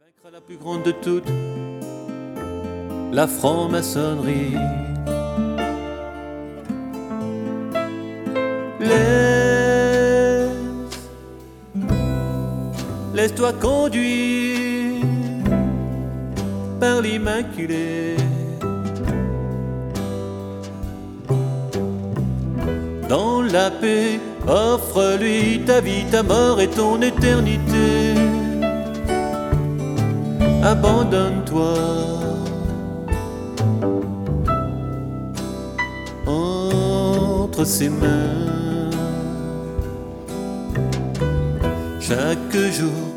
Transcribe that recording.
Vaincra la plus grande de toutes, la franc-maçonnerie. Laisse-toi conduire par l'Immaculée. Dans la paix, offre-lui ta vie, ta mort et ton éternité. Abandonne-toi entre ses mains. Chaque jour